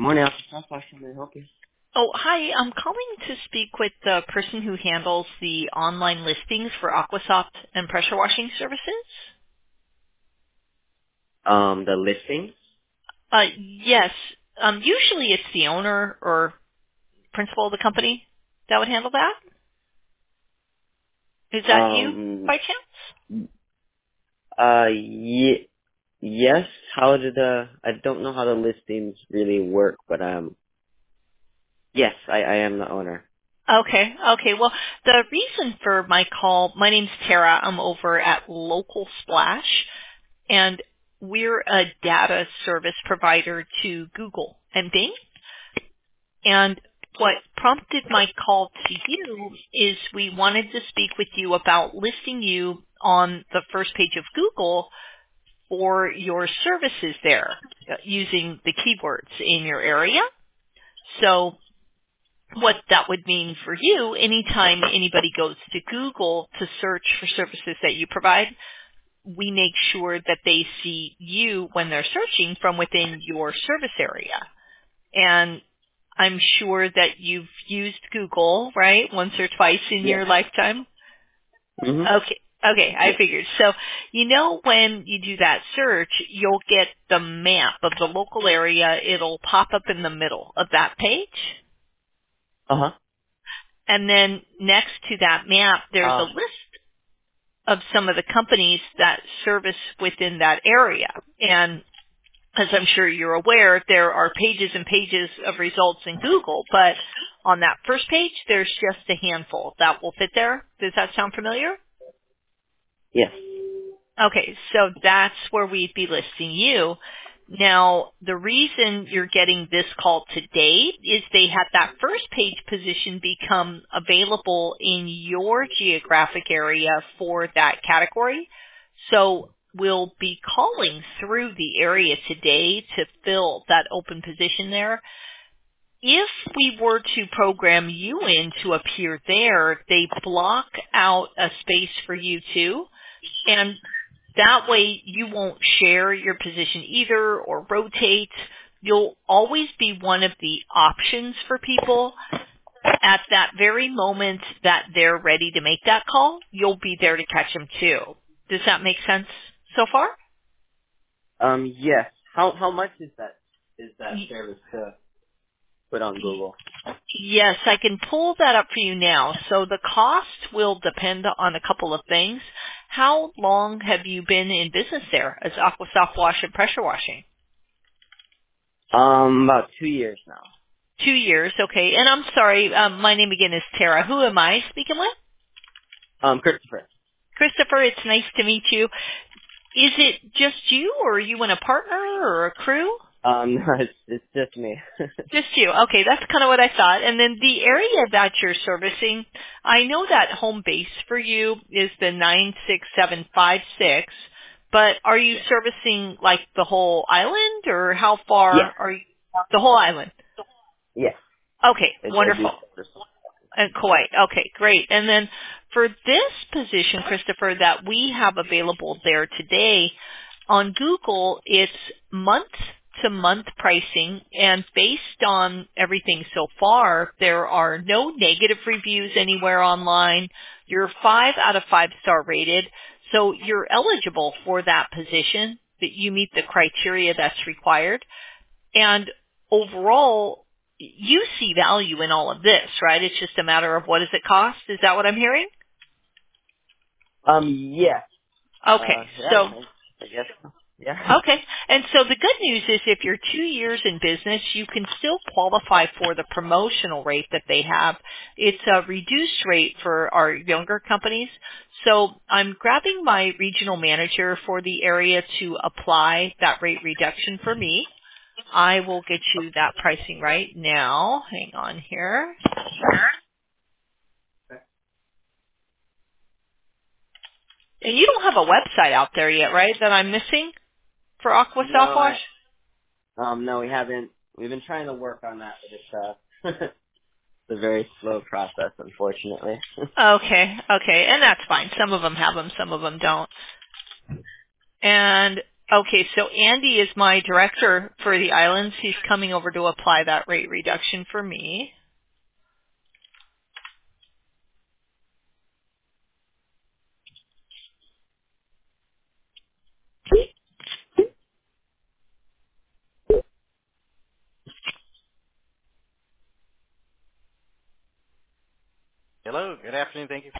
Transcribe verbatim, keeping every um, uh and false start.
Morning, Officer. How can I help you? Oh, hi. I'm calling to speak with the person who handles the online listings for Aquasoft and pressure washing services. Um, the listings. Uh, yes. Um, usually it's the owner or principal of the company that would handle that. Is that you Um, by chance? uh, ye- yes. How did the? I don't know how the listings really work, but um, yes, I, I am the owner. Okay. Okay. Well, the reason for my call, my name's Tara. I'm over at Local Splash, and we're a data service provider to Google and Bing. And what prompted my call to you is we wanted to speak with you about listing you on the first page of Google for your services there uh, using the keywords in your area. So what that would mean for you, anytime anybody goes to Google to search for services that you provide, we make sure that they see you when they're searching from within your service area. And I'm sure that you've used Google, right, once or twice in Yes. your lifetime. Mhm. Okay. Okay, I Yes. figured. So, you know, when you do that search, you'll get the map of the local area. It'll pop up in the middle of that page. Uh huh. And then next to that map, there's a Um. list of some of the companies that service within that area. And as I'm sure you're aware, there are pages and pages of results in Google, but on that first page, there's just a handful that will fit there. Does that sound familiar? Yes. Okay, so that's where we'd be listing you. Now, the reason you're getting this call today is they had that first page position become available in your geographic area for that category. So we'll be calling through the area today to fill that open position there. If we were to program you in to appear there, they block out a space for you too. And that way you won't share your position either or rotate. You'll always be one of the options for people. At that very moment that they're ready to make that call, you'll be there to catch them too. Does that make sense so far? Um. Yes. How how much is that? Is that service to put on Google? Yes, I can pull that up for you now. So the cost will depend on a couple of things. How long have you been in business there as Aquasoft Wash and Pressure Washing? Um. About two years now. Two years, okay. And I'm sorry, um, my name again is Tara. Who am I speaking with? Um. Christopher. Christopher, it's nice to meet you. Is it just you, or are you and a partner or a crew? Um. No, it's it's just me. Just you. Okay, that's kind of what I thought. And then the area that you're servicing, I know that home base for you is the nine six seven five six, but are you Yes. servicing like the whole island, or how Yes. far are you? The whole island. Yes. Okay, I, I do wonderful. service. And Kuwait. Okay, great. And then for this position, Christopher, that we have available there today, on Google, it's month-to-month pricing, and based on everything so far, there are no negative reviews anywhere online. You're five out of five star rated, so you're eligible for that position, that you meet the criteria that's required. And overall, you see value in all of this, right? It's just a matter of what does it cost? Is that what I'm hearing? Um. Yes. Okay, Uh. Yeah. so I guess. So. Yeah. okay, and so the good news is if you're two years in business, you can still qualify for the promotional rate that they have. It's a reduced rate for our younger companies. So I'm grabbing my regional manager for the area to apply that rate reduction for me. I will get you that pricing right now. Hang on here. And you don't have a website out there yet, right, that I'm missing for Aqua No, Softwash? I um no, we haven't. We've been trying to work on that, but it's uh it's a very slow process, unfortunately. Okay, okay, and that's fine. Some of them have them, some of them don't. And Okay, so Andy is my director for the islands. He's coming over to apply that rate reduction for me. Hello, good afternoon. Thank you